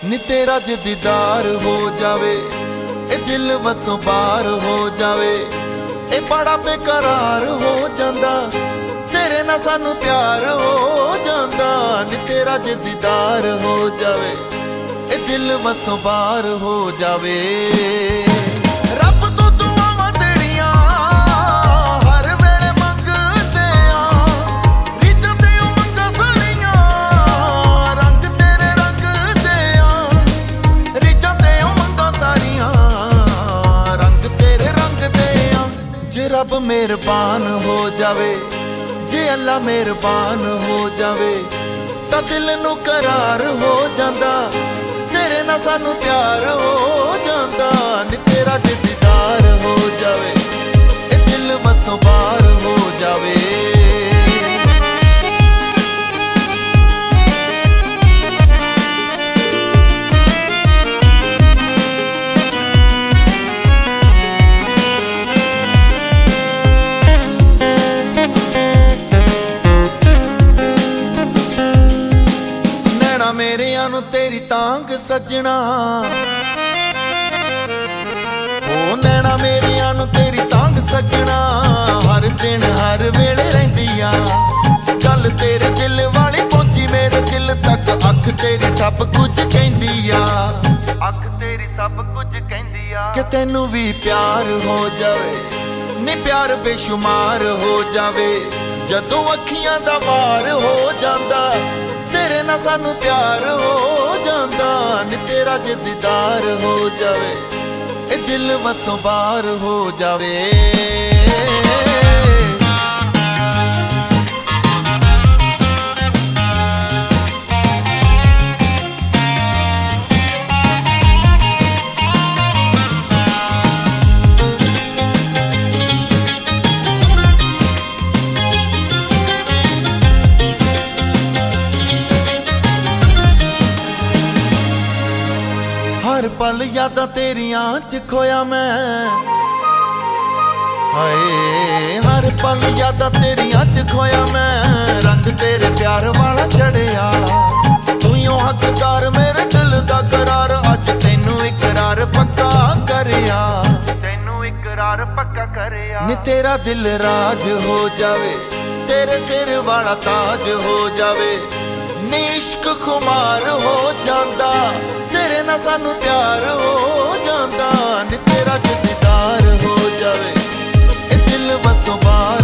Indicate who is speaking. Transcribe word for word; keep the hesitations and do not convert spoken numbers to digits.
Speaker 1: ਨੀ ਤੇਰਾ ਜੇ ਦੀਦਾਰ ਹੋ ਜਾਵੇ, ਇਹ ਦਿਲ ਵਸੋਂ ਬਾਹਰ ਹੋ ਜਾਵੇ। ਇਹ ਬੜਾ ਬੇਕਰਾਰ ਹੋ ਜਾਂਦਾ, ਤੇਰੇ ਨਾਲ ਸਾਨੂੰ ਪਿਆਰ ਹੋ ਜਾਂਦਾ। ਨੀ ਤੇਰਾ ਜੇ ਦੀਦਾਰ ਹੋ ਜਾਵੇ, ਇਹ ਦਿਲ ਵਸੋਂ ਬਾਹਰ ਹੋ ਜਾਵੇ। ਰੱਬ ਤੋਂ ਦੁਆਵਾਂ ਤੇਰੀਆਂ ਹਰ ਵੇਲੇ ਮੰਗਦੇ ਆ, ਰੀਤਾਂ ਤੇ ਉਮੰਗਾਂ ਸਾਰੀਆਂ ਰੰਗ ਤੇਰੇ ਰੰਗ ਦੇ ਆ। ਰੀਤਾਂ ਤੇ ਉਮੰਗਾਂ ਸਾਰੀਆਂ ਰੰਗ ਤੇਰੇ ਰੰਗ ਦੇ ਆ। ਜੇ ਰੱਬ ਮਿਹਰਬਾਨ ਹੋ ਜਾਵੇ, ਜੇ ਅੱਲਾ ਮਿਹਰਬਾਨ ਹੋ ਜਾਵੇ, ਤਾਂ ਦਿਲ ਨੂੰ ਕਰਾਰ ਹੋ ਜਾਂਦਾ, ਤੇਰੇ ਨਾਲ ਸਾਨੂੰ ਪਿਆਰ ਹੋ ਜਾਂਦਾ। ਨੀ ਤੇਰਾ ਜੇ ਦੀਦਾਰ ਹੋ ਜਾਵੇ, ਇਹ ਦਿਲ ਵਸੋਂ ਬਾਹਰ ਹੋ ਜਾਵੇ। ਨੈਣਾ ਮੇਰਿਆਂ ਨੂੰ ਤੇਰੀ ਤਾਂਗ ਸੱਜਣਾ, ਉਹ ਨੈਣਾ ਮੇਰਿਆਂ ਨੂੰ ਤੇਰੀ ਤਾਂਗ ਸੱਜਣਾ। ਹਰ ਦਿਨ ਹਰ ਵੇਲੇ ਰਹਿੰਦੀ ਆ ਗੱਲ ਤੇਰੇ ਦਿਲ ਵਾਲੀ ਪਹੁੰਚੀ ਮੇਰੇ ਦਿਲ ਤੱਕ। ਅੱਖ ਤੇਰੀ ਸਭ ਕੁਝ ਕਹਿੰਦੀ ਆ, ਅੱਖ ਤੇਰੀ ਸਭ ਕੁਝ ਕਹਿੰਦੀ ਆ ਕਿ ਤੈਨੂੰ ਵੀ ਪਿਆਰ ਹੋ ਜਾਵੇ। ਨੀ ਪਿਆਰ ਬੇਸ਼ੁਮਾਰ ਹੋ ਜਾਵੇ, ਜਦੋਂ ਅੱਖੀਆਂ ਦਾ ਵਾਰ ਹੋ ਜਾਂਦਾ, ਤੇਰੇ ਨਾਲ ਸਾਨੂੰ ਪਿਆਰ ਹੋ ਜਾਂਦਾ। ਨੀ ਤੇਰਾ ਜੇ ਦੀਦਾਰ ਹੋ ਜਾਵੇ, ਇਹ ਦਿਲ ਵਸੋਂ ਬਾਹਰ ਹੋ ਜਾਵੇ। ਹਰ ਪਲ ਯਾਦਾਂ ਤੇਰੀਆਂ ਚ ਖੋਇਆ ਮੈਂ, ਹਾਏ ਹਰ ਪਲ ਯਾਦਾਂ ਤੇਰੀਆਂ ਚ ਖੋਇਆ ਮੈਂ। ਰੰਗ ਤੇਰੇ ਪਿਆਰ ਵਾਲਾ ਚੜਿਆ, ਤੂੰ ਹੀ ਹੱਕਦਾਰ ਮੇਰੇ ਦਿਲ ਦਾ ਕਰਾਰ। ਅੱਜ ਤੈਨੂੰ ਇਕਰਾਰ ਪੱਕਾ ਕਰਿਆ, ਤੈਨੂੰ ਇਕਰਾਰ ਪੱਕਾ ਕਰਿਆ। ਨੀ ਤੇਰਾ ਦਿਲ ਰਾਜ ਹੋ ਜਾਵੇ, ਤੇਰੇ ਸਿਰ ਵਾਲਾ ਤਾਜ ਹੋ ਜਾਵੇ। ਨੀ ਇਸ਼ਕ ਖੁਮਾਰ ਹੋ ਜਾਂਦਾ, ਤੇਰੇ ਨਾਲ ਸਾਨੂੰ ਪਿਆਰ ਹੋ ਜਾਂਦਾ। ਨੀ ਤੇਰਾ ਜੇ ਦੀਦਾਰ ਹੋ ਜਾਵੇ, ਇਹ ਦਿਲ ਵਸੋਂ ਬਾਹਰ